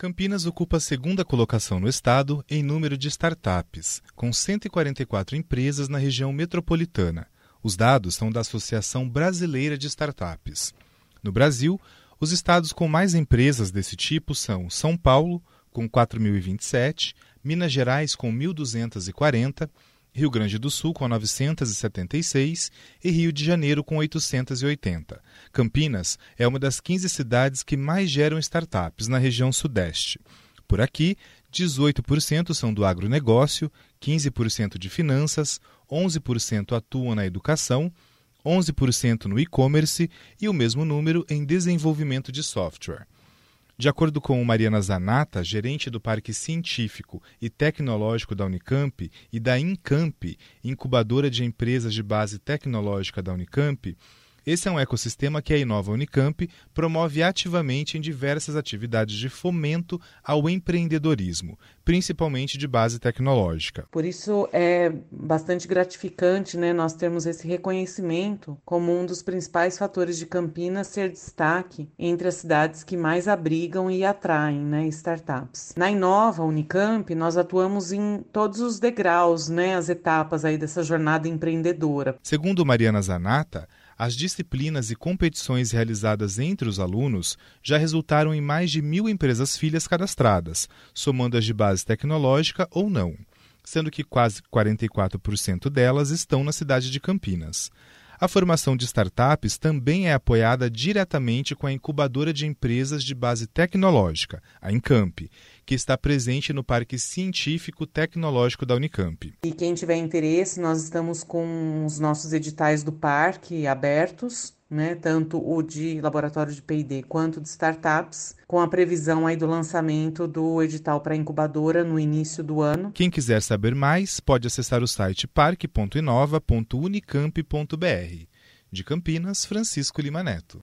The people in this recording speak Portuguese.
Campinas ocupa a segunda colocação no estado em número de startups, com 144 empresas na região metropolitana. Os dados são da Associação Brasileira de Startups. No Brasil, os estados com mais empresas desse tipo são São Paulo, com 4.027, Minas Gerais, com 1.240, Rio Grande do Sul, com 976 e Rio de Janeiro, com 880. Campinas é uma das 15 cidades que mais geram startups na região sudeste. Por aqui, 18% são do agronegócio, 15% de finanças, 11% atuam na educação, 11% no e-commerce e o mesmo número em desenvolvimento de software. De acordo com Mariana Zanata, gerente do Parque Científico e Tecnológico da Unicamp e da Incamp, incubadora de empresas de base tecnológica da Unicamp, esse é um ecossistema que a Inova Unicamp promove ativamente em diversas atividades de fomento ao empreendedorismo, principalmente de base tecnológica. Por isso é bastante gratificante, nós termos esse reconhecimento como um dos principais fatores de Campinas ser destaque entre as cidades que mais abrigam e atraem startups. Na Inova Unicamp, nós atuamos em todos os degraus, as etapas aí dessa jornada empreendedora. Segundo Mariana Zanata, as disciplinas e competições realizadas entre os alunos já resultaram em mais de 1.000 empresas filhas cadastradas, somando as de base tecnológica ou não, sendo que quase 44% delas estão na cidade de Campinas. A formação de startups também é apoiada diretamente com a incubadora de empresas de base tecnológica, a Incamp, que está presente no Parque Científico Tecnológico da Unicamp. E quem tiver interesse, nós estamos com os nossos editais do parque abertos, tanto o de laboratório de P&D quanto de startups, com a previsão aí do lançamento do edital para a incubadora no início do ano. Quem quiser saber mais, pode acessar o site parque.inova.unicamp.br. De Campinas, Francisco Lima Neto.